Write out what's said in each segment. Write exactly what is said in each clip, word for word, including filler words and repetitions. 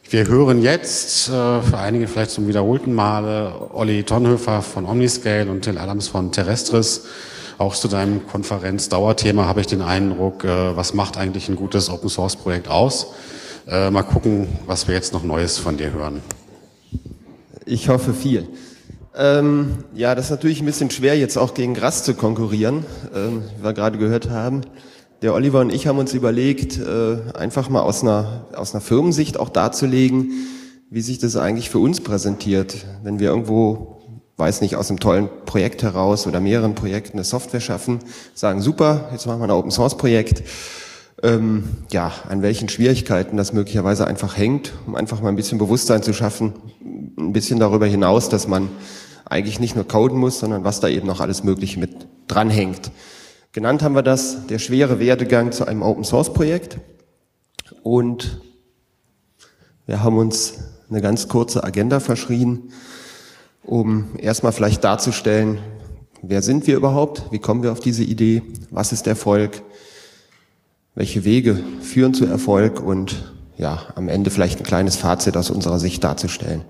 Wir hören jetzt äh, für einige vielleicht zum wiederholten Male Olli Tonhofer von Omniscale und Till Adams von Terrestris. Auch zu deinem Konferenz-Dauerthema habe ich den Eindruck, äh, was macht eigentlich ein gutes Open-Source-Projekt aus? Äh, mal gucken, was wir jetzt noch Neues von dir hören. Ich hoffe viel. Ähm, ja, das ist natürlich ein bisschen schwer, jetzt auch gegen Grast zu konkurrieren, ähm, wie wir gerade gehört haben. Der Oliver und ich haben uns überlegt, äh, einfach mal aus einer, aus einer Firmensicht auch darzulegen, wie sich das eigentlich für uns präsentiert, wenn wir irgendwo, weiß nicht, aus einem tollen Projekt heraus oder mehreren Projekten eine Software schaffen, sagen, super, jetzt machen wir ein Open-Source-Projekt, ähm, ja, an welchen Schwierigkeiten das möglicherweise einfach hängt, um einfach mal ein bisschen Bewusstsein zu schaffen, ein bisschen darüber hinaus, dass man eigentlich nicht nur coden muss, sondern was da eben noch alles Mögliche mit dranhängt. Genannt haben wir das, der schwere Werdegang zu einem Open-Source-Projekt, und wir haben uns eine ganz kurze Agenda verschrieben, um erstmal vielleicht darzustellen, wer sind wir überhaupt, wie kommen wir auf diese Idee, was ist Erfolg, welche Wege führen zu Erfolg und ja, am Ende vielleicht ein kleines Fazit aus unserer Sicht darzustellen.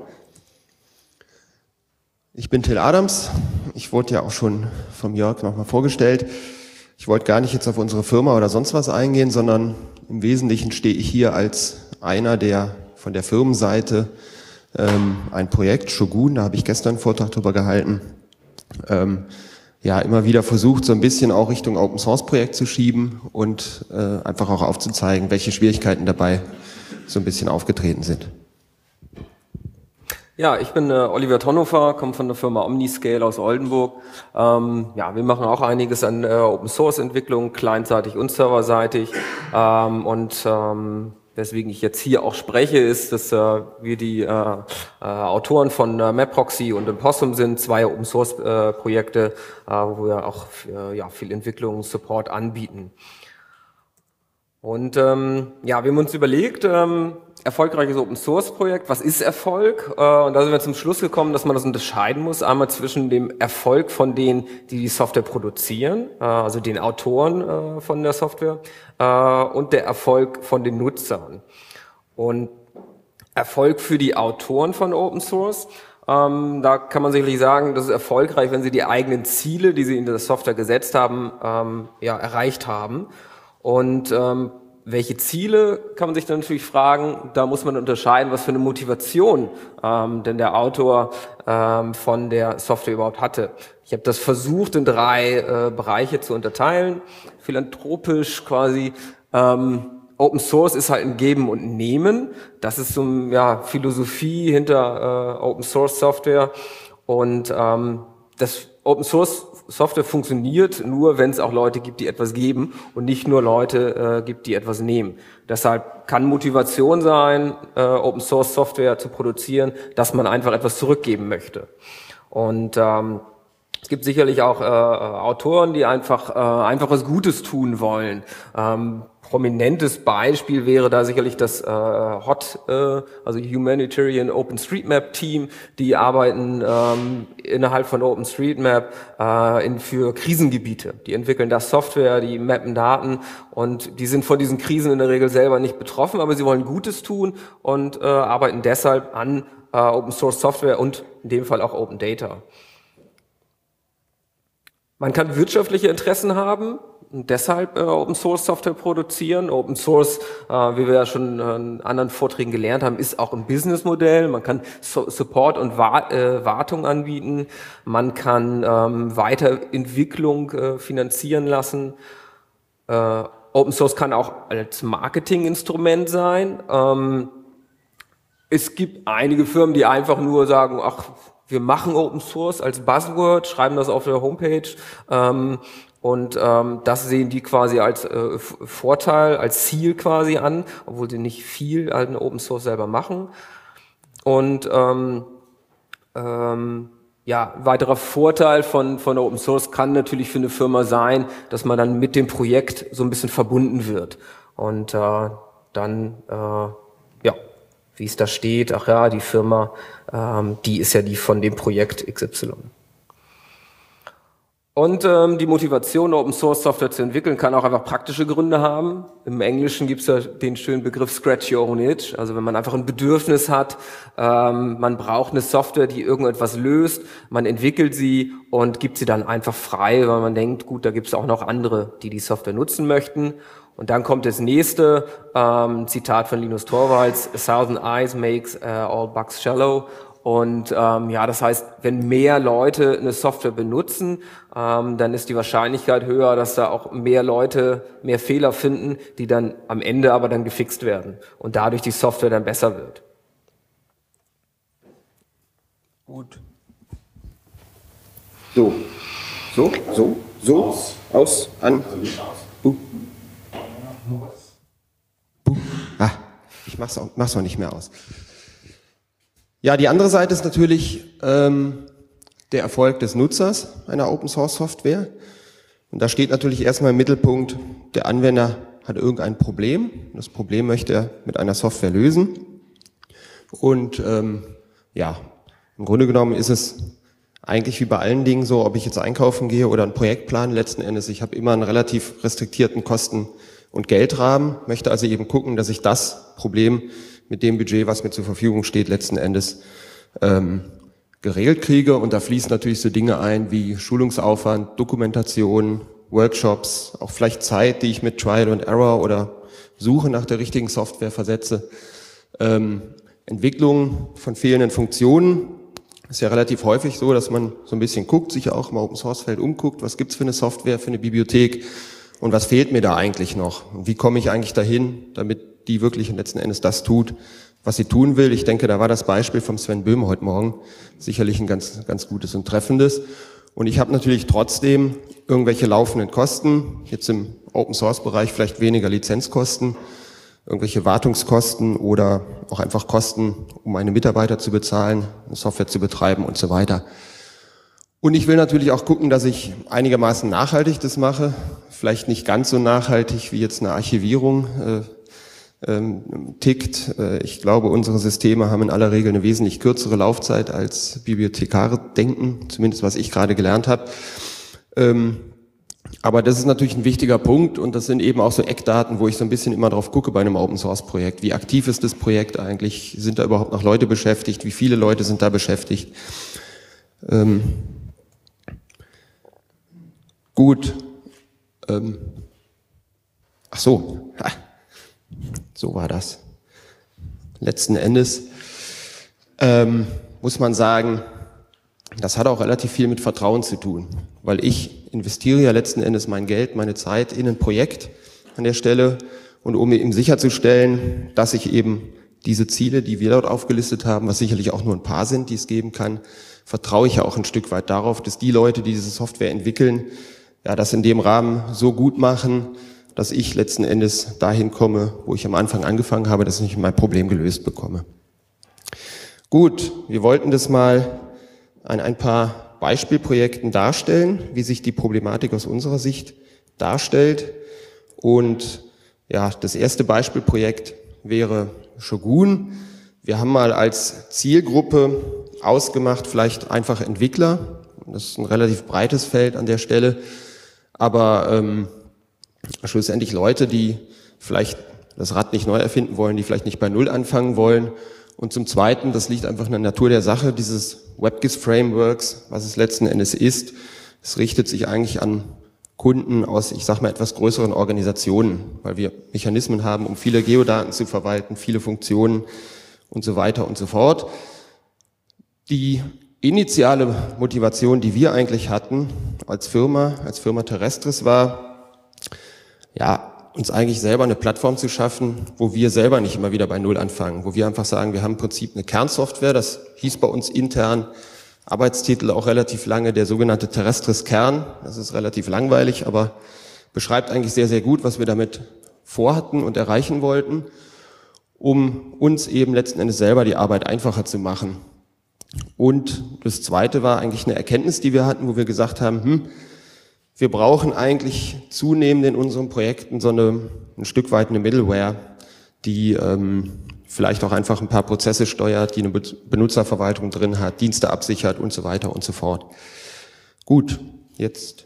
Ich bin Till Adams, ich wurde ja auch schon vom Jörg nochmal vorgestellt. Ich wollte gar nicht jetzt auf unsere Firma oder sonst was eingehen, sondern im Wesentlichen stehe ich hier als einer, der von der Firmenseite ähm, ein Projekt, Shogun, da habe ich gestern einen Vortrag drüber gehalten, ähm, ja immer wieder versucht, so ein bisschen auch Richtung Open-Source-Projekt zu schieben und äh, einfach auch aufzuzeigen, welche Schwierigkeiten dabei so ein bisschen aufgetreten sind. Ja, ich bin äh, Oliver Tonhofer, komme von der Firma Omniscale aus Oldenburg. Ähm, ja, wir machen auch einiges an äh, Open-Source-Entwicklung, clientseitig und serverseitig. Ähm, und ähm, weswegen ich jetzt hier auch spreche, ist, dass äh, wir die äh, äh, Autoren von äh, MapProxy und Impossum sind, zwei Open-Source-Projekte, äh, wo wir auch äh, ja, viel Entwicklung und Support anbieten. Und ähm, ja, wir haben uns überlegt, ähm, erfolgreiches Open-Source-Projekt, was ist Erfolg? Äh, und da sind wir zum Schluss gekommen, dass man das unterscheiden muss, einmal zwischen dem Erfolg von denen, die die Software produzieren, äh, also den Autoren äh, von der Software, äh, und der Erfolg von den Nutzern. Und Erfolg für die Autoren von Open Source, ähm, da kann man sicherlich sagen, das ist erfolgreich, wenn sie die eigenen Ziele, die sie in der Software gesetzt haben, ähm, ja, erreicht haben. Und ähm, welche Ziele, kann man sich dann natürlich fragen, da muss man unterscheiden, was für eine Motivation ähm, denn der Autor ähm, von der Software überhaupt hatte. Ich habe das versucht, in drei äh, Bereiche zu unterteilen. Philanthropisch quasi, ähm, Open Source ist halt ein Geben und Nehmen. Das ist so eine ja, Philosophie hinter äh, Open Source Software. Und ähm, das Open Source Software funktioniert nur, wenn es auch Leute gibt, die etwas geben und nicht nur Leute äh, gibt, die etwas nehmen. Deshalb kann Motivation sein, äh, Open Source Software zu produzieren, dass man einfach etwas zurückgeben möchte. Und ähm, es gibt sicherlich auch äh, Autoren, die einfach äh, einfach was Gutes tun wollen. Ähm, prominentes Beispiel wäre da sicherlich das äh, H O T, äh, also Humanitarian OpenStreetMap Team. Die arbeiten ähm, innerhalb von OpenStreetMap äh, in, für Krisengebiete. Die entwickeln da Software, die mappen Daten und die sind von diesen Krisen in der Regel selber nicht betroffen, aber sie wollen Gutes tun und äh, arbeiten deshalb an äh, Open Source Software und in dem Fall auch Open Data. Man kann wirtschaftliche Interessen haben und deshalb äh, Open Source Software produzieren. Open Source, äh, wie wir ja schon in anderen Vorträgen gelernt haben, ist auch ein Businessmodell. Man kann so Support und Wa äh, Wartung anbieten. Man kann ähm, Weiterentwicklung äh, finanzieren lassen. Äh, Open Source kann auch als Marketinginstrument sein. Ähm, es gibt einige Firmen, die einfach nur sagen, ach, wir machen Open Source als Buzzword, schreiben das auf der Homepage ähm, und ähm, das sehen die quasi als äh, Vorteil, als Ziel quasi an, obwohl sie nicht viel halt in Open Source selber machen. Und ähm, ähm, ja, weiterer Vorteil von von Open Source kann natürlich für eine Firma sein, dass man dann mit dem Projekt so ein bisschen verbunden wird und äh, dann äh, ja, wie es da steht, ach ja, die Firma, ähm, die ist ja die von dem Projekt X Y. Und ähm, die Motivation, Open Source Software zu entwickeln, kann auch einfach praktische Gründe haben. Im Englischen gibt es ja den schönen Begriff Scratch Your Own Itch. Also wenn man einfach ein Bedürfnis hat, ähm, man braucht eine Software, die irgendetwas löst, man entwickelt sie und gibt sie dann einfach frei, weil man denkt, gut, da gibt es auch noch andere, die die Software nutzen möchten. Und dann kommt das nächste ähm, Zitat von Linus Torvalds: A thousand eyes makes uh, all bugs shallow. Und ähm, ja, das heißt, wenn mehr Leute eine Software benutzen, ähm, dann ist die Wahrscheinlichkeit höher, dass da auch mehr Leute mehr Fehler finden, die dann am Ende aber dann gefixt werden und dadurch die Software dann besser wird. Gut. So, so, so, so, aus, aus an. Uh. Uh. Ah, ich mach's auch, mach's auch nicht mehr aus. Ja, die andere Seite ist natürlich ähm, der Erfolg des Nutzers einer Open-Source-Software. Und da steht natürlich erstmal im Mittelpunkt, der Anwender hat irgendein Problem. Das Problem möchte er mit einer Software lösen. Und ähm, ja, im Grunde genommen ist es eigentlich wie bei allen Dingen so, ob ich jetzt einkaufen gehe oder einen Projektplan, letzten Endes, ich habe immer einen relativ restriktierten Kosten- und Geldrahmen, möchte also eben gucken, dass ich das Problem mit dem Budget, was mir zur Verfügung steht, letzten Endes ähm, geregelt kriege. Und da fließen natürlich so Dinge ein wie Schulungsaufwand, Dokumentation, Workshops, auch vielleicht Zeit, die ich mit Trial and Error oder Suche nach der richtigen Software versetze. Ähm, Entwicklung von fehlenden Funktionen. Ist ja relativ häufig so, dass man so ein bisschen guckt, sich auch im Open-Source-Feld umguckt, was gibt's für eine Software, für eine Bibliothek und was fehlt mir da eigentlich noch? Und wie komme ich eigentlich dahin, damit die wirklich letzten Endes das tut, was sie tun will? Ich denke, da war das Beispiel vom Sven Böhm heute Morgen sicherlich ein ganz, ganz gutes und treffendes. Und ich habe natürlich trotzdem irgendwelche laufenden Kosten, jetzt im Open-Source-Bereich vielleicht weniger Lizenzkosten, irgendwelche Wartungskosten oder auch einfach Kosten, um meine Mitarbeiter zu bezahlen, eine Software zu betreiben und so weiter. Und ich will natürlich auch gucken, dass ich einigermaßen nachhaltig das mache, vielleicht nicht ganz so nachhaltig wie jetzt eine Archivierung äh, ähm, tickt. Äh, ich glaube, unsere Systeme haben in aller Regel eine wesentlich kürzere Laufzeit als Bibliothekare denken, zumindest was ich gerade gelernt habe. Ähm, Aber das ist natürlich ein wichtiger Punkt und das sind eben auch so Eckdaten, wo ich so ein bisschen immer drauf gucke bei einem Open-Source-Projekt. Wie aktiv ist das Projekt eigentlich? Sind da überhaupt noch Leute beschäftigt? Wie viele Leute sind da beschäftigt? Ähm, gut. Ähm, ach so. Ha. So war das. Letzten Endes ähm, muss man sagen, das hat auch relativ viel mit Vertrauen zu tun, weil ich investiere ja letzten Endes mein Geld, meine Zeit in ein Projekt an der Stelle und um eben sicherzustellen, dass ich eben diese Ziele, die wir dort aufgelistet haben, was sicherlich auch nur ein paar sind, die es geben kann, vertraue ich ja auch ein Stück weit darauf, dass die Leute, die diese Software entwickeln, ja, das in dem Rahmen so gut machen, dass ich letzten Endes dahin komme, wo ich am Anfang angefangen habe, dass ich mein Problem gelöst bekomme. Gut, wir wollten das mal an ein paar Beispielprojekten darstellen, wie sich die Problematik aus unserer Sicht darstellt. Und ja, das erste Beispielprojekt wäre Shogun. Wir haben mal als Zielgruppe ausgemacht, vielleicht einfach Entwickler. Das ist ein relativ breites Feld an der Stelle. Aber ähm, schlussendlich Leute, die vielleicht das Rad nicht neu erfinden wollen, die vielleicht nicht bei Null anfangen wollen. Und zum Zweiten, das liegt einfach in der Natur der Sache, dieses WebGIS-Frameworks, was es letzten Endes ist, es richtet sich eigentlich an Kunden aus, ich sag mal, etwas größeren Organisationen, weil wir Mechanismen haben, um viele Geodaten zu verwalten, viele Funktionen und so weiter und so fort. Die initiale Motivation, die wir eigentlich hatten als Firma, als Firma Terrestris war, ja, uns eigentlich selber eine Plattform zu schaffen, wo wir selber nicht immer wieder bei Null anfangen, wo wir einfach sagen, wir haben im Prinzip eine Kernsoftware, das hieß bei uns intern, Arbeitstitel auch relativ lange, der sogenannte Terrestris Kern. Das ist relativ langweilig, aber beschreibt eigentlich sehr, sehr gut, was wir damit vorhatten und erreichen wollten, um uns eben letzten Endes selber die Arbeit einfacher zu machen. Und das Zweite war eigentlich eine Erkenntnis, die wir hatten, wo wir gesagt haben, hm, wir brauchen eigentlich zunehmend in unseren Projekten so eine, ein Stück weit eine Middleware, die ähm, vielleicht auch einfach ein paar Prozesse steuert, die eine Benutzerverwaltung drin hat, Dienste absichert und so weiter und so fort. Gut, jetzt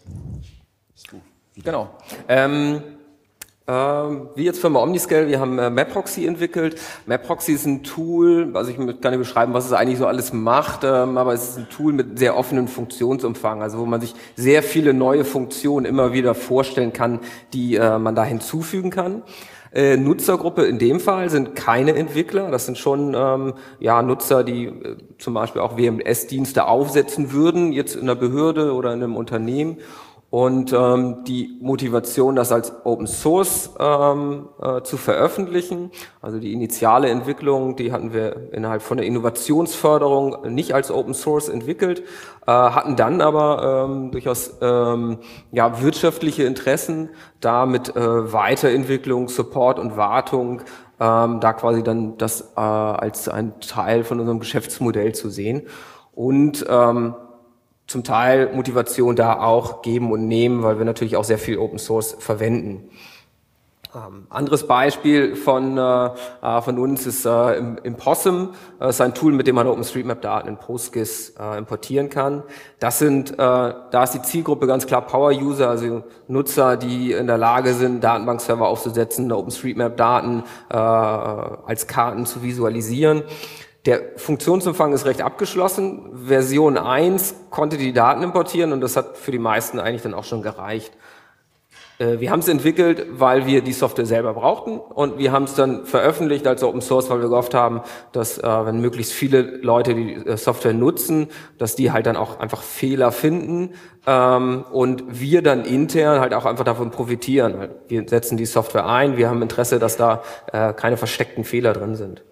Genau. Ähm, ähm, wir jetzt Firma Omniscale, wir haben äh, MapProxy entwickelt. MapProxy ist ein Tool, also ich kann nicht beschreiben, was es eigentlich so alles macht, ähm, aber es ist ein Tool mit sehr offenen Funktionsumfang, also wo man sich sehr viele neue Funktionen immer wieder vorstellen kann, die äh, man da hinzufügen kann. Äh, Nutzergruppe in dem Fall sind keine Entwickler, das sind schon ähm, ja Nutzer, die äh, zum Beispiel auch W M S-Dienste aufsetzen würden, jetzt in einer Behörde oder in einem Unternehmen. Und ähm, die Motivation, das als Open Source ähm, äh, zu veröffentlichen, also die initiale Entwicklung, die hatten wir innerhalb von der Innovationsförderung nicht als Open Source entwickelt, äh, hatten dann aber ähm, durchaus ähm, ja wirtschaftliche Interessen, da mit äh, Weiterentwicklung, Support und Wartung, ähm, da quasi dann das äh, als ein Teil von unserem Geschäftsmodell zu sehen. Und ähm, zum Teil Motivation da auch geben und nehmen, weil wir natürlich auch sehr viel Open Source verwenden. Ähm, anderes Beispiel von, äh, von uns ist äh, im, im Possum. Das ist ein Tool, mit dem man OpenStreetMap-Daten in PostGIS äh, importieren kann. Das sind, äh, da ist die Zielgruppe ganz klar Power-User, also Nutzer, die in der Lage sind, Datenbankserver aufzusetzen, OpenStreetMap-Daten äh, als Karten zu visualisieren. Der Funktionsumfang ist recht abgeschlossen. Version eins konnte die Daten importieren und das hat für die meisten eigentlich dann auch schon gereicht. Wir haben es entwickelt, weil wir die Software selber brauchten und wir haben es dann veröffentlicht als Open Source, weil wir gehofft haben, dass wenn möglichst viele Leute die Software nutzen, dass die halt dann auch einfach Fehler finden und wir dann intern halt auch einfach davon profitieren. Wir setzen die Software ein, wir haben Interesse, dass da keine versteckten Fehler drin sind.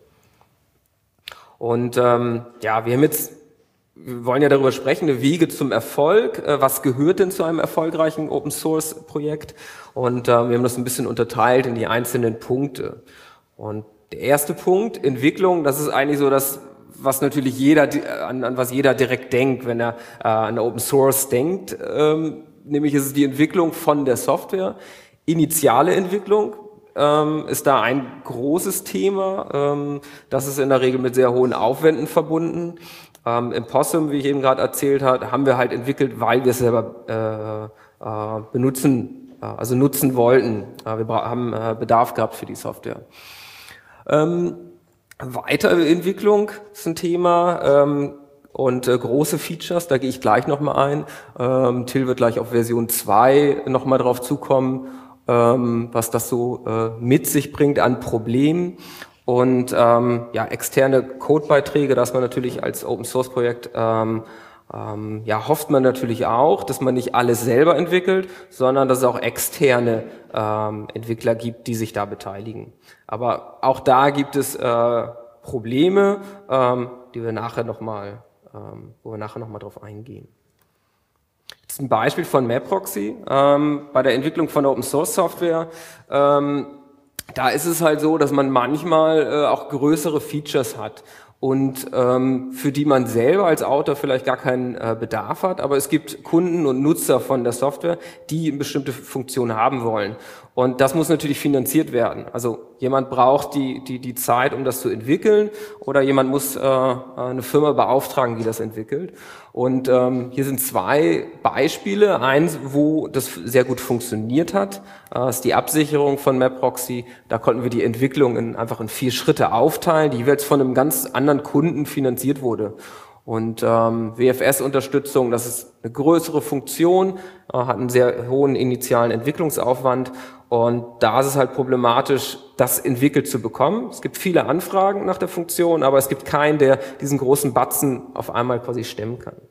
Und ähm, ja, wir haben jetzt, wir wollen ja darüber sprechen, Wege zum Erfolg. Äh, was gehört denn zu einem erfolgreichen Open Source Projekt? Und äh, wir haben das ein bisschen unterteilt in die einzelnen Punkte. Und der erste Punkt, Entwicklung, das ist eigentlich so das, was natürlich jeder, an, an was jeder direkt denkt, wenn er äh, an Open Source denkt. Ähm, nämlich ist es die Entwicklung von der Software. Initiale Entwicklung ähm, ist da ein großes Thema. Ähm, das ist in der Regel mit sehr hohen Aufwänden verbunden. Ähm, Im Possum, wie ich eben gerade erzählt habe, haben wir halt entwickelt, weil wir es selber äh, äh, benutzen, äh, also nutzen wollten. Äh, wir haben äh, Bedarf gehabt für die Software. Ähm, Weiterentwicklung ist ein Thema. Ähm, Und äh, große Features, da gehe ich gleich nochmal ein. Ähm, Till wird gleich auf Version zwei nochmal drauf zukommen, ähm, was das so äh, mit sich bringt an Problemen. Und ähm, ja, externe Codebeiträge, dass man natürlich als Open-Source-Projekt, ähm, ähm, ja, hofft man natürlich auch, dass man nicht alles selber entwickelt, sondern dass es auch externe ähm, Entwickler gibt, die sich da beteiligen. Aber auch da gibt es äh, Probleme, ähm, die wir nachher nochmal Ähm, wo wir nachher nochmal drauf eingehen. Das ist ein Beispiel von MapProxy. Ähm, bei der Entwicklung von Open Source Software, ähm, da ist es halt so, dass man manchmal äh, auch größere Features hat und ähm, für die man selber als Autor vielleicht gar keinen äh, Bedarf hat, aber es gibt Kunden und Nutzer von der Software, die eine bestimmte Funktion haben wollen. Und das muss natürlich finanziert werden. Also jemand braucht die die die Zeit, um das zu entwickeln, oder jemand muss äh, eine Firma beauftragen, die das entwickelt. Und ähm, hier sind zwei Beispiele. Eins, wo das sehr gut funktioniert hat, äh, ist die Absicherung von MapProxy. Da konnten wir die Entwicklung in, einfach in vier Schritte aufteilen, die jeweils von einem ganz anderen Kunden finanziert wurde. Und ähm, W F S-Unterstützung, das ist eine größere Funktion, äh, hat einen sehr hohen initialen Entwicklungsaufwand. Und da ist es halt problematisch, das entwickelt zu bekommen. Es gibt viele Anfragen nach der Funktion, aber es gibt keinen, der diesen großen Batzen auf einmal quasi stemmen kann.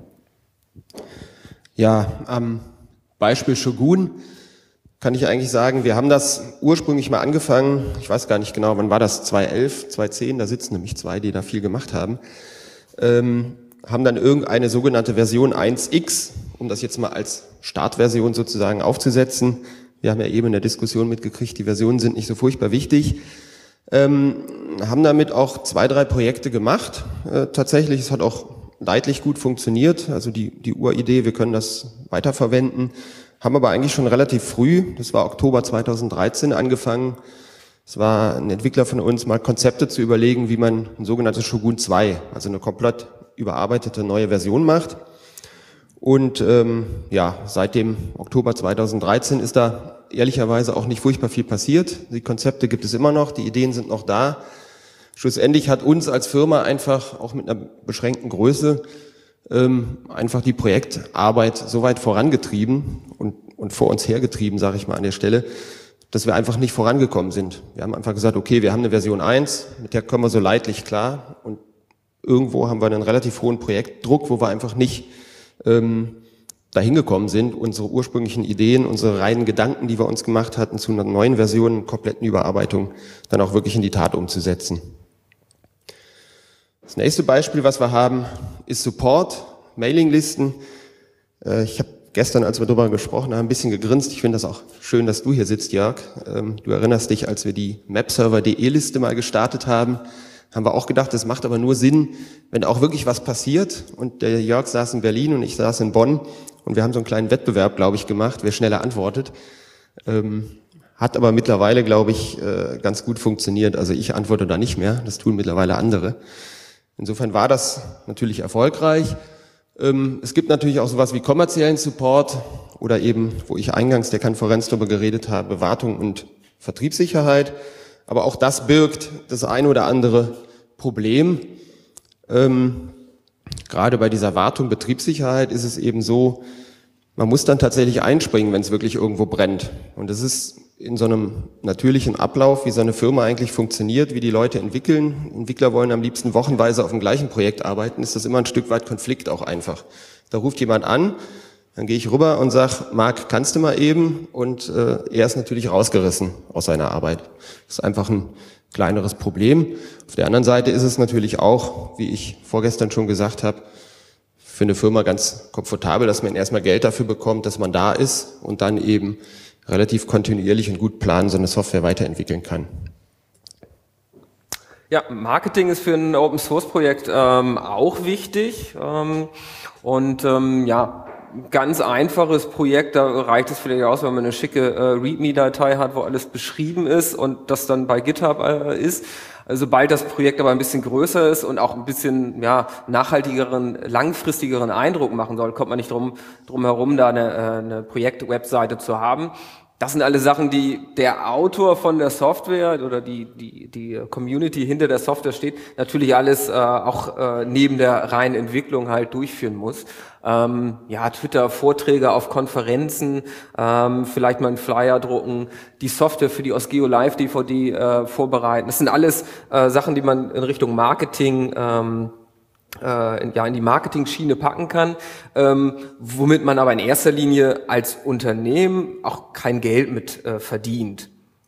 Ja, am Beispiel Shogun kann ich eigentlich sagen, wir haben das ursprünglich mal angefangen, ich weiß gar nicht genau, wann war das, zweitausendelf, zweitausendzehn, da sitzen nämlich zwei, die da viel gemacht haben, ähm, haben dann irgendeine sogenannte Version eins X, um das jetzt mal als Startversion sozusagen aufzusetzen. Wir haben ja eben in der Diskussion mitgekriegt, die Versionen sind nicht so furchtbar wichtig. Ähm, haben damit auch zwei, drei Projekte gemacht. Äh, tatsächlich, es hat auch leidlich gut funktioniert. Also die, die Uridee, wir können das weiterverwenden. Haben aber eigentlich schon relativ früh, das war Oktober zweitausenddreizehn, angefangen. Es war ein Entwickler von uns, mal Konzepte zu überlegen, wie man ein sogenanntes Shogun zwei, also eine komplett überarbeitete neue Version macht. Und ähm, ja, seit dem Oktober zweitausenddreizehn ist da ehrlicherweise auch nicht furchtbar viel passiert. Die Konzepte gibt es immer noch, die Ideen sind noch da. Schlussendlich hat uns als Firma einfach, auch mit einer beschränkten Größe, ähm, einfach die Projektarbeit so weit vorangetrieben und, und vor uns hergetrieben, sage ich mal an der Stelle, dass wir einfach nicht vorangekommen sind. Wir haben einfach gesagt, okay, wir haben eine Version eins, mit der kommen wir so leidlich klar, und irgendwo haben wir einen relativ hohen Projektdruck, wo wir einfach nicht ähm, dahin gekommen sind, unsere ursprünglichen Ideen, unsere reinen Gedanken, die wir uns gemacht hatten, zu einer neuen Version, kompletten Überarbeitung, dann auch wirklich in die Tat umzusetzen. Das nächste Beispiel, was wir haben, ist Support, Mailinglisten. Äh, ich habe gestern, als wir darüber gesprochen haben, ein bisschen gegrinst. Ich finde das auch schön, dass du hier sitzt, Jörg. Ähm, du erinnerst dich, als wir die Mapserver punkt de Liste mal gestartet haben, haben wir auch gedacht, das macht aber nur Sinn, wenn auch wirklich was passiert. Und der Jörg saß in Berlin und ich saß in Bonn und wir haben so einen kleinen Wettbewerb, glaube ich, gemacht, wer schneller antwortet. Ähm, hat aber mittlerweile, glaube ich, äh, ganz gut funktioniert. Also ich antworte da nicht mehr, das tun mittlerweile andere. Insofern war das natürlich erfolgreich. Ähm, es gibt natürlich auch sowas wie kommerziellen Support oder eben, wo ich eingangs der Konferenz darüber geredet habe, Wartung und Vertriebssicherheit. Aber auch das birgt das ein oder andere Problem. Ähm, gerade bei dieser Wartung, Betriebssicherheit ist es eben so, man muss dann tatsächlich einspringen, wenn es wirklich irgendwo brennt. Und das ist in so einem natürlichen Ablauf, wie so eine Firma eigentlich funktioniert, wie die Leute entwickeln. Entwickler wollen am liebsten wochenweise auf dem gleichen Projekt arbeiten, ist das immer ein Stück weit Konflikt auch einfach. Da ruft jemand an, dann gehe ich rüber und sage, Marc, kannst du mal eben? Und äh, er ist natürlich rausgerissen aus seiner Arbeit. Das ist einfach ein kleineres Problem. Auf der anderen Seite ist es natürlich auch, wie ich vorgestern schon gesagt habe, für eine Firma ganz komfortabel, dass man erstmal Geld dafür bekommt, dass man da ist und dann eben relativ kontinuierlich und gut planen so eine Software weiterentwickeln kann. Ja, Marketing ist für ein Open-Source-Projekt ähm, auch wichtig ähm, und ähm, ja, ganz einfaches Projekt, da reicht es vielleicht aus, wenn man eine schicke äh, README-Datei hat, wo alles beschrieben ist und das dann bei GitHub äh, ist. Sobald das Projekt aber ein bisschen größer ist und auch ein bisschen ja, nachhaltigeren, langfristigeren Eindruck machen soll, kommt man nicht drum, drum herum, da eine, eine Projekt-Webseite zu haben. Das sind alle Sachen, die der Autor von der Software oder die, die, die Community hinter der Software steht, natürlich alles äh, auch äh, neben der reinen Entwicklung halt durchführen muss. Ähm, ja, Twitter, Vorträge auf Konferenzen, ähm, vielleicht mal einen Flyer drucken, die Software für die Osgeo Live D V D äh, vorbereiten. Das sind alles äh, Sachen, die man in Richtung Marketing ähm, äh, in, ja, in die Marketing-Schiene packen kann, ähm, womit man aber in erster Linie als Unternehmen auch kein Geld mit äh, verdient.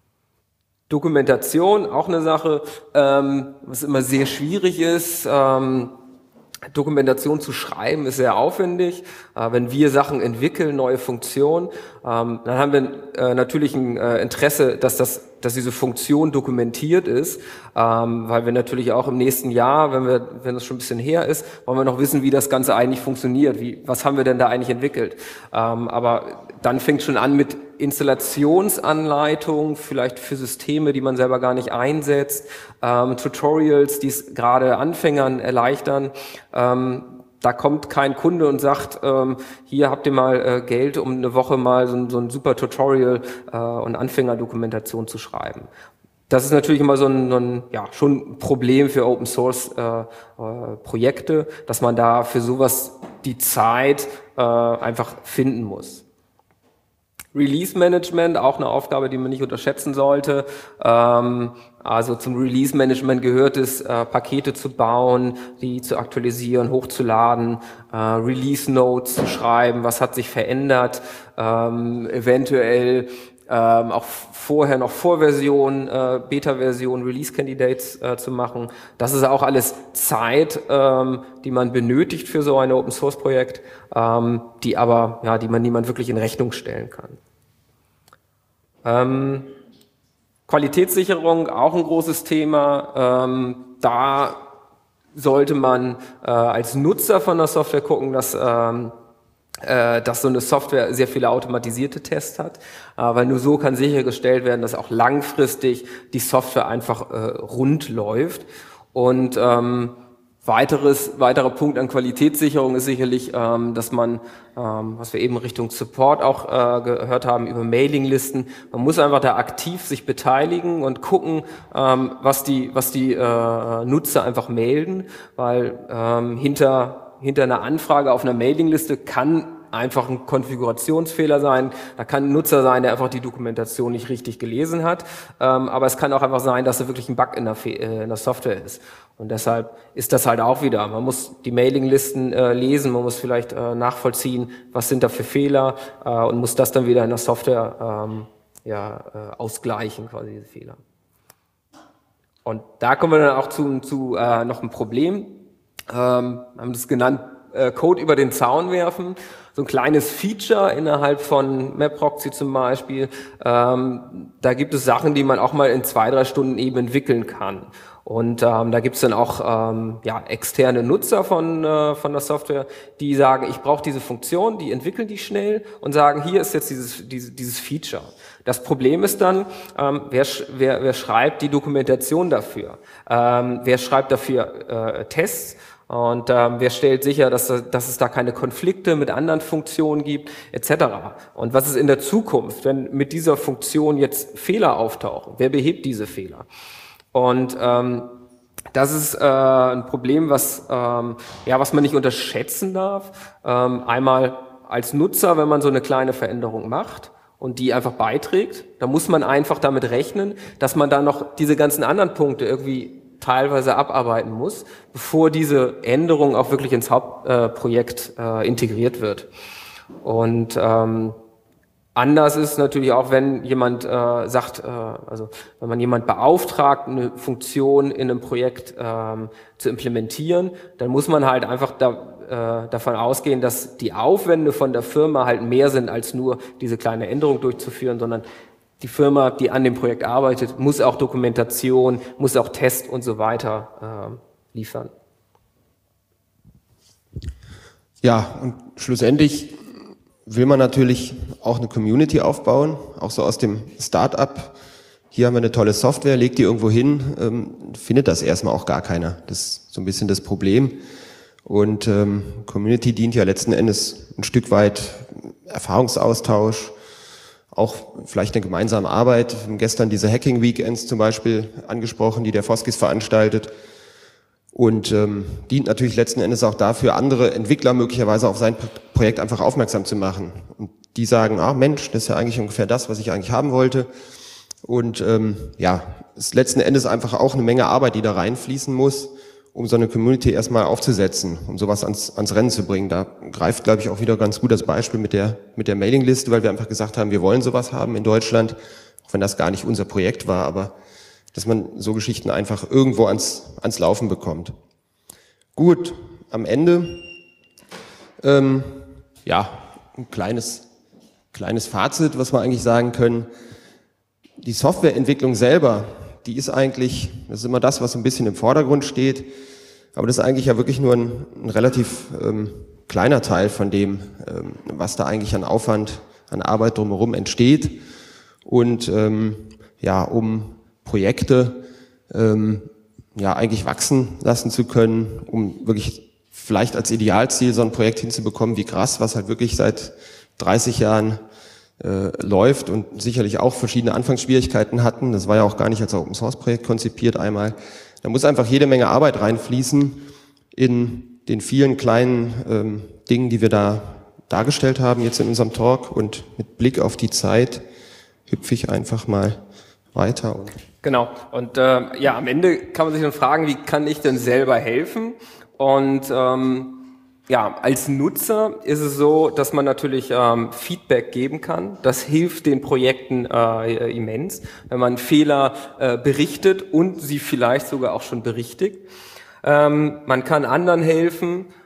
Dokumentation, auch eine Sache, ähm, was immer sehr schwierig ist. Ähm, Dokumentation zu schreiben ist sehr aufwendig. Äh, wenn wir Sachen entwickeln, neue Funktionen, ähm, dann haben wir äh, natürlich ein äh, Interesse, dass das, dass diese Funktion dokumentiert ist, ähm, weil wir natürlich auch im nächsten Jahr, wenn wir, wenn es schon ein bisschen her ist, wollen wir noch wissen, wie das Ganze eigentlich funktioniert. Wie, was haben wir denn da eigentlich entwickelt? Ähm, aber dann fängt schon an mit Installationsanleitungen, vielleicht für Systeme, die man selber gar nicht einsetzt, ähm, Tutorials, die es gerade Anfängern erleichtern. Ähm, da kommt kein Kunde und sagt, ähm, hier habt ihr mal äh, Geld, um eine Woche mal so, so ein super Tutorial äh, und Anfängerdokumentation zu schreiben. Das ist natürlich immer so ein, so ein ja, schon ein Problem für Open Source äh, äh, Projekte, dass man da für sowas die Zeit äh, einfach finden muss. Release Management, auch eine Aufgabe, die man nicht unterschätzen sollte. Ähm, also zum Release Management gehört es, äh, Pakete zu bauen, die zu aktualisieren, hochzuladen, äh, Release Notes zu schreiben, was hat sich verändert, ähm, eventuell ähm, auch vorher noch Vorversion, äh, Beta-Version, Release Candidates äh, zu machen. Das ist auch alles Zeit, ähm, die man benötigt für so ein Open Source Projekt, ähm, die aber, ja, die man niemand wirklich in Rechnung stellen kann. Ähm, Qualitätssicherung, auch ein großes Thema. Ähm, da sollte man äh, als Nutzer von der Software gucken, dass ähm, äh, dass so eine Software sehr viele automatisierte Tests hat, äh, weil nur so kann sichergestellt werden, dass auch langfristig die Software einfach äh, rund läuft. Und ähm, Weiteres, weiterer Punkt an Qualitätssicherung ist sicherlich, ähm, dass man, ähm, was wir eben Richtung Support auch äh, gehört haben, über Mailinglisten, man muss einfach da aktiv sich beteiligen und gucken, ähm, was die, was die äh, Nutzer einfach melden, weil ähm, hinter, hinter einer Anfrage auf einer Mailingliste kann einfach ein Konfigurationsfehler sein. Da kann ein Nutzer sein, der einfach die Dokumentation nicht richtig gelesen hat. Ähm, aber es kann auch einfach sein, dass da wirklich ein Bug in der, Fe äh, in der Software ist. Und deshalb ist das halt auch wieder. Man muss die Mailinglisten äh, lesen, man muss vielleicht äh, nachvollziehen, was sind da für Fehler äh, und muss das dann wieder in der Software ähm, ja, äh, ausgleichen, quasi diese Fehler. Und da kommen wir dann auch zu, zu äh, noch ein Problem. Ähm, haben das genannt, äh, Code über den Zaun werfen. So ein kleines Feature innerhalb von MapProxy zum Beispiel. Ähm, da gibt es Sachen, die man auch mal in zwei, drei Stunden eben entwickeln kann. Und ähm, da gibt es dann auch ähm, ja, externe Nutzer von, äh, von der Software, die sagen, ich brauche diese Funktion, die entwickeln die schnell und sagen, hier ist jetzt dieses, dieses, dieses Feature. Das Problem ist dann, ähm, wer, wer, wer schreibt die Dokumentation dafür? Ähm, wer schreibt dafür äh, Tests? Und ähm, wer stellt sicher, dass, dass es da keine Konflikte mit anderen Funktionen gibt, et cetera. Und was ist in der Zukunft, wenn mit dieser Funktion jetzt Fehler auftauchen? Wer behebt diese Fehler? Und ähm, das ist äh, ein Problem, was ähm, ja, was man nicht unterschätzen darf. Ähm, einmal als Nutzer, wenn man so eine kleine Veränderung macht und die einfach beiträgt, da muss man einfach damit rechnen, dass man dann noch diese ganzen anderen Punkte irgendwie teilweise abarbeiten muss, bevor diese Änderung auch wirklich ins Hauptprojekt äh, äh, integriert wird. Und ähm, anders ist natürlich auch, wenn jemand äh, sagt, äh, also wenn man jemand beauftragt, eine Funktion in einem Projekt ähm, zu implementieren, dann muss man halt einfach da, äh, davon ausgehen, dass die Aufwände von der Firma halt mehr sind, als nur diese kleine Änderung durchzuführen, sondern die Firma, die an dem Projekt arbeitet, muss auch Dokumentation, muss auch Test und so weiter äh, liefern. Ja, und schlussendlich will man natürlich auch eine Community aufbauen, auch so aus dem Start-up. Hier haben wir eine tolle Software, legt die irgendwo hin, ähm, findet das erstmal auch gar keiner. Das ist so ein bisschen das Problem. Und ähm, Community dient ja letzten Endes ein Stück weit Erfahrungsaustausch, auch vielleicht eine gemeinsame Arbeit. Wir haben gestern diese Hacking-Weekends zum Beispiel angesprochen, die der Foskis veranstaltet. Und ähm, dient natürlich letzten Endes auch dafür, andere Entwickler möglicherweise auf sein Projekt einfach aufmerksam zu machen. Und die sagen, ah Mensch, das ist ja eigentlich ungefähr das, was ich eigentlich haben wollte. Und ähm, ja, es ist letzten Endes einfach auch eine Menge Arbeit, die da reinfließen muss, um so eine Community erstmal aufzusetzen, um sowas ans, ans Rennen zu bringen. Da greift, glaube ich, auch wieder ganz gut das Beispiel mit der, mit der Mailingliste, weil wir einfach gesagt haben, wir wollen sowas haben in Deutschland, auch wenn das gar nicht unser Projekt war, aber dass man so Geschichten einfach irgendwo ans, ans Laufen bekommt. Gut, am Ende, ähm, ja, ein kleines, kleines Fazit, was wir eigentlich sagen können. Die Softwareentwicklung selber, die ist eigentlich, das ist immer das, was ein bisschen im Vordergrund steht, aber das ist eigentlich ja wirklich nur ein, ein relativ ähm, kleiner Teil von dem, ähm, was da eigentlich an Aufwand, an Arbeit drumherum entsteht. Und ähm, ja, um Projekte ähm, ja eigentlich wachsen lassen zu können, um wirklich vielleicht als Idealziel so ein Projekt hinzubekommen wie Grass, was halt wirklich seit dreißig Jahren äh, läuft und sicherlich auch verschiedene Anfangsschwierigkeiten hatten. Das war ja auch gar nicht als Open-Source-Projekt konzipiert einmal. Da muss einfach jede Menge Arbeit reinfließen in den vielen kleinen ähm, Dingen, die wir da dargestellt haben jetzt in unserem Talk. Und mit Blick auf die Zeit hüpfe ich einfach mal weiter. Und genau. Und äh, ja, am Ende kann man sich dann fragen, wie kann ich denn selber helfen? Und ähm, ja, als Nutzer ist es so, dass man natürlich ähm, Feedback geben kann. Das hilft den Projekten äh, immens, wenn man Fehler äh, berichtet und sie vielleicht sogar auch schon berichtigt. Ähm, man kann anderen helfen,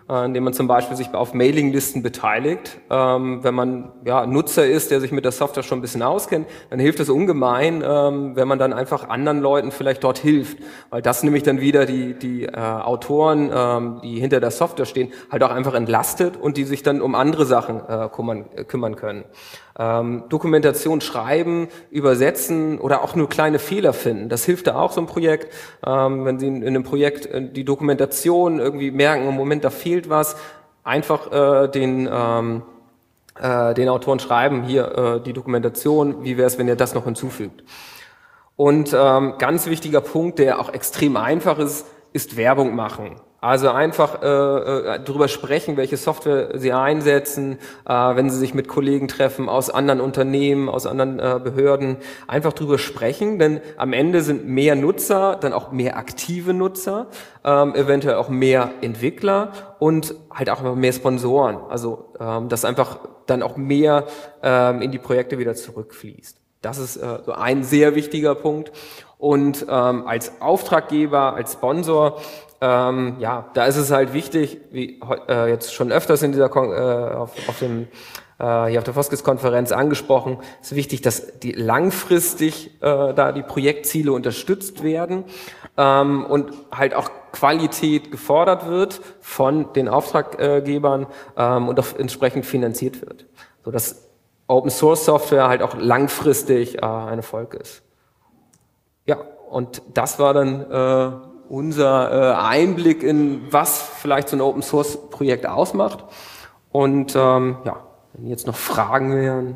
äh, indem man zum Beispiel sich auf Mailinglisten beteiligt. Ähm, wenn man ja Nutzer ist, der sich mit der Software schon ein bisschen auskennt, dann hilft es ungemein, ähm, wenn man dann einfach anderen Leuten vielleicht dort hilft, weil das nämlich dann wieder die die äh, Autoren, ähm, die hinter der Software stehen, halt auch einfach entlastet und die sich dann um andere Sachen äh, kümmern, äh, kümmern können. Ähm, Dokumentation schreiben, übersetzen oder auch nur kleine Fehler finden. Das hilft da auch so ein Projekt. Ähm, wenn Sie in, in einem Projekt äh, die Dokumentation irgendwie merken, im Moment da fehlt was, einfach äh, den ähm, äh, den Autoren schreiben, hier äh, die Dokumentation, wie wäre es, wenn ihr das noch hinzufügt. Und ähm, ganz wichtiger Punkt, der auch extrem einfach ist, ist Werbung machen. Also einfach äh, äh, darüber sprechen, welche Software Sie einsetzen, äh, wenn Sie sich mit Kollegen treffen aus anderen Unternehmen, aus anderen äh, Behörden. Einfach drüber sprechen, denn am Ende sind mehr Nutzer, dann auch mehr aktive Nutzer, ähm, eventuell auch mehr Entwickler und halt auch mehr Sponsoren. Also ähm, dass einfach dann auch mehr ähm, in die Projekte wieder zurückfließt. Das ist äh, so ein sehr wichtiger Punkt. Und ähm, als Auftraggeber, als Sponsor, ähm, ja, da ist es halt wichtig, wie äh, jetzt schon öfters in dieser Kon äh, auf, auf dem äh, hier auf der Foskis-Konferenz angesprochen, ist wichtig, dass die langfristig äh, da die Projektziele unterstützt werden ähm, und halt auch Qualität gefordert wird von den Auftraggebern ähm, und auch entsprechend finanziert wird, so dass Open Source Software halt auch langfristig äh, ein Erfolg ist. Ja, und das war dann äh, unser äh, Einblick in, was vielleicht so ein Open Source Projekt ausmacht. Und ähm, ja, wenn jetzt noch Fragen wären.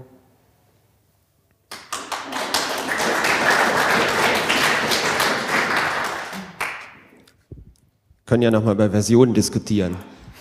Können ja nochmal bei Versionen diskutieren.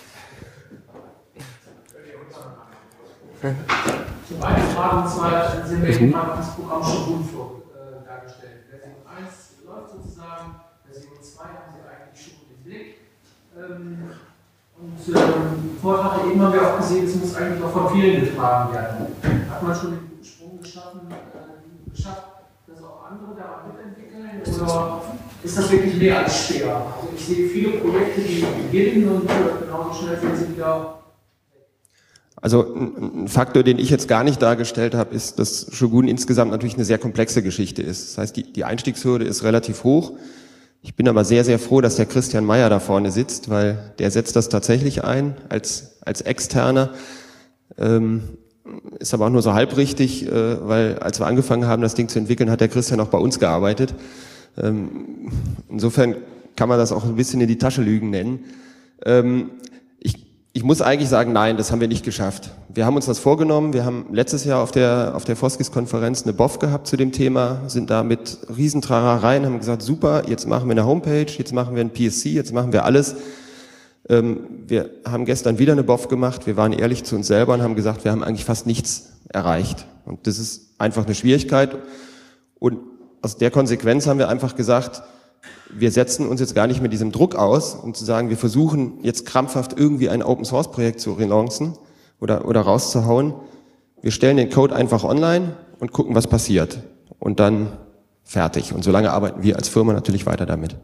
Eine Frage, und zwar, Sie haben ja eben mal das Programm Shogun äh, dargestellt. Version eins läuft sozusagen, Version zwei haben Sie eigentlich schon im Blick. Ähm, und ähm, Vortrag eben haben wir auch gesehen, es muss eigentlich auch von vielen getragen werden. Hat man schon den Sprung geschaffen, äh, geschafft, dass auch andere daran mitentwickeln? Oder ist das wirklich mehr als schwer? Also ich sehe viele Projekte, die beginnen und äh, genauso schnell sind sie wieder. Also ein Faktor, den ich jetzt gar nicht dargestellt habe, ist, dass Shogun insgesamt natürlich eine sehr komplexe Geschichte ist. Das heißt, die, die Einstiegshürde ist relativ hoch. Ich bin aber sehr, sehr froh, dass der Christian Meyer da vorne sitzt, weil der setzt das tatsächlich ein als, als Externer. Ähm, ist aber auch nur so halb richtig, äh, weil als wir angefangen haben, das Ding zu entwickeln, hat der Christian auch bei uns gearbeitet. Ähm, insofern kann man das auch ein bisschen in die Tasche lügen nennen. Ähm, Ich muss eigentlich sagen, nein, das haben wir nicht geschafft. Wir haben uns das vorgenommen. Wir haben letztes Jahr auf der auf der Foskis-Konferenz eine B O F gehabt zu dem Thema, sind da mit Riesentrarereien, haben gesagt, super, jetzt machen wir eine Homepage, jetzt machen wir ein P S C, jetzt machen wir alles. Ähm, wir haben gestern wieder eine B O F gemacht. Wir waren ehrlich zu uns selber und haben gesagt, wir haben eigentlich fast nichts erreicht. Und das ist einfach eine Schwierigkeit. Und aus der Konsequenz haben wir einfach gesagt, wir setzen uns jetzt gar nicht mit diesem Druck aus, um zu sagen, wir versuchen jetzt krampfhaft irgendwie ein Open-Source-Projekt zu relancen oder, oder rauszuhauen. Wir stellen den Code einfach online und gucken, was passiert. Und dann fertig. Und solange arbeiten wir als Firma natürlich weiter damit.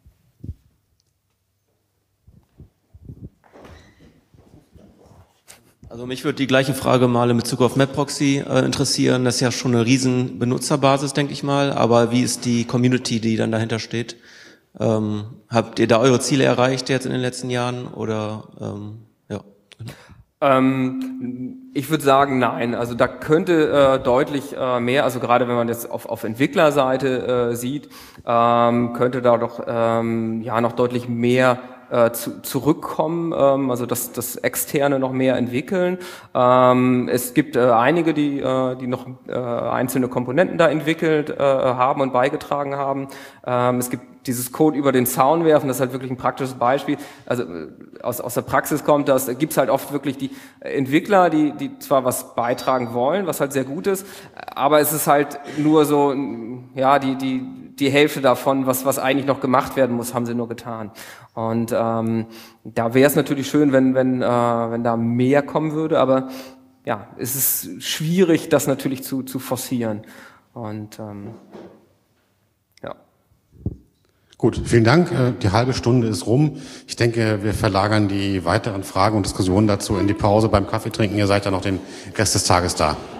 Also mich würde die gleiche Frage mal in Bezug auf MapProxy äh, interessieren. Das ist ja schon eine riesen Benutzerbasis, denke ich mal. Aber wie ist die Community, die dann dahinter steht? Ähm, habt ihr da eure Ziele erreicht jetzt in den letzten Jahren? Oder ähm, ja? Ähm, ich würde sagen, nein. Also da könnte äh, deutlich äh, mehr, also gerade wenn man das auf, auf Entwicklerseite äh, sieht, ähm, könnte da doch ähm, ja noch deutlich mehr Äh, zu, zurückkommen, ähm, also dass das Externe noch mehr entwickeln. Ähm, es gibt äh, einige, die, äh, die noch äh, einzelne Komponenten da entwickelt äh, haben und beigetragen haben. Ähm, es gibt dieses Code über den Zaun werfen, das ist halt wirklich ein praktisches Beispiel. Also äh, aus, aus der Praxis kommt das, da gibt's halt oft wirklich die Entwickler, die, die zwar was beitragen wollen, was halt sehr gut ist, aber es ist halt nur so, ja, die, die, die Hälfte davon, was, was eigentlich noch gemacht werden muss, haben sie nur getan. Und ähm, da wäre es natürlich schön, wenn, wenn, äh, wenn da mehr kommen würde, aber ja, es ist schwierig, das natürlich zu, zu forcieren. Und ähm, ja. Gut, vielen Dank. Die halbe Stunde ist rum. Ich denke, wir verlagern die weiteren Fragen und Diskussionen dazu in die Pause beim Kaffeetrinken. Ihr seid ja noch den Rest des Tages da.